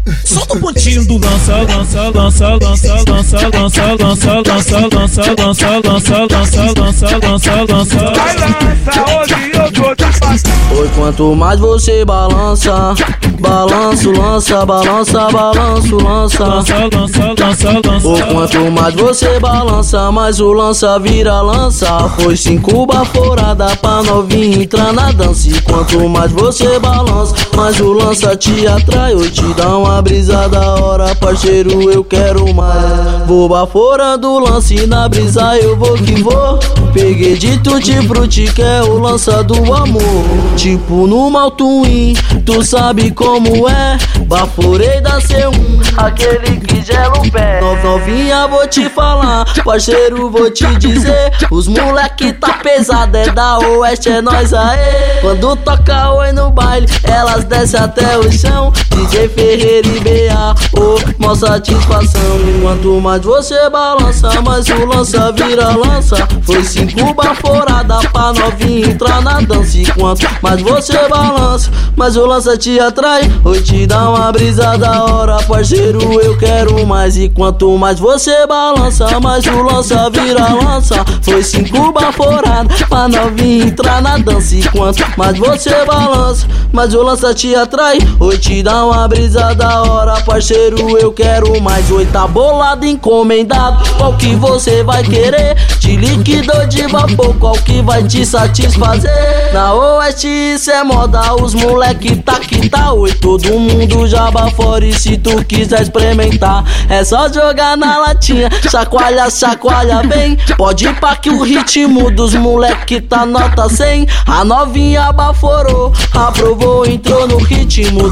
Solta o pontinho do lança, lança, lança, lança, lança, lança, lança, lança, lança, lança, lança, lança, lança, lança, lança. Vai lança, hoje eu tô te passando. Oi, quanto mais você balança, balanço, lança, balança, balanço, lança. Lança, lança, lança, lança. Oi, quanto mais você balança, mais o lança vira lança. Foi 5 baforada pra novinha entrar na dança. E quanto mais você balança, mais o lança te atrai. Eu te dá uma brisa da hora, parceiro, eu quero mais. Vou baforando o lance e na brisa eu vou que vou. Peguei de tutti-frutti que é o lança do amor. Tipo no Mal Twin, tu sabe como é. Baforei da C1, aquele que gela o pé. Novinha vou te falar, parceiro vou te dizer. Os moleque tá pesado, é da Oeste, é nós aê. Quando toca oi no baile, elas descem até o chão. DJ Ferreira e BA, oh, mó satisfação. Quanto mais você balança, mais o lança vira lança. Foi 5 baforada pra novinha entrar na dança. E quanto mais você balança, mais o lança te atrai. Oi, te dá uma brisa da hora, parceiro, eu quero mais. E quanto mais você balança, mais o lança vira lança. Foi 5 baforada pra novinha entrar na dança. E quanto mais você balança, mais o lança te atrai. Oi, te dá uma brisa da hora, parceiro, eu quero mais. Oi, tá bolado, encomendado, qual que você vai querer? Te liquidou de vapor, qual que vai te satisfazer? Na Oeste isso é moda, os moleque tá que tá. Oi, todo mundo já bafora e se tu quiser experimentar, é só jogar na latinha, chacoalha, chacoalha bem. Pode ir pra que o ritmo dos moleque tá nota 100. A novinha baforou, aprovou, entrou no ritmo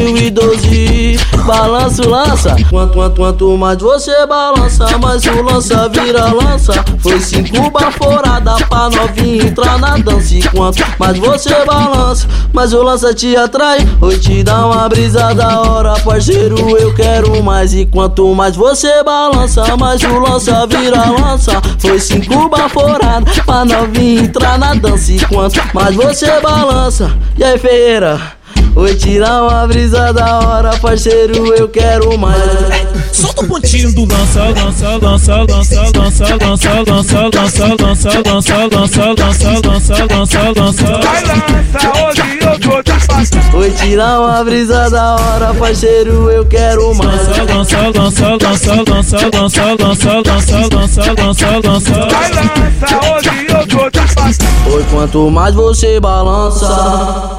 2012. Balanço, lança, quanto mais você balança, mais o lança vira lança. Foi 5 baforada pra novinha entrar na dança. E quanto mais você balança, mais o lança te atrai. Oi, te dá uma brisa da hora, parceiro, eu quero mais. E quanto mais você balança, mais o lança vira lança. Foi 5 baforada pra novinha entrar na dança. E quanto mais você balança, e aí Ferreira, oi, tirar uma brisa da hora, parceiro, eu quero mais. Solta o pontinho do lança, lança, lança, lança, lança, lança, lança, lança, lança, lança, lança, lança, lança, lança, lança. Vai lança, hoje eu tô te passando. Oi, tirar uma brisa da hora, parceiro, eu quero mais. Lança, lança, lança, lança, lança, lança, lança, lança, lança, lança. Vai lança, hoje eu tô te passando. Oi, quanto mais você balança,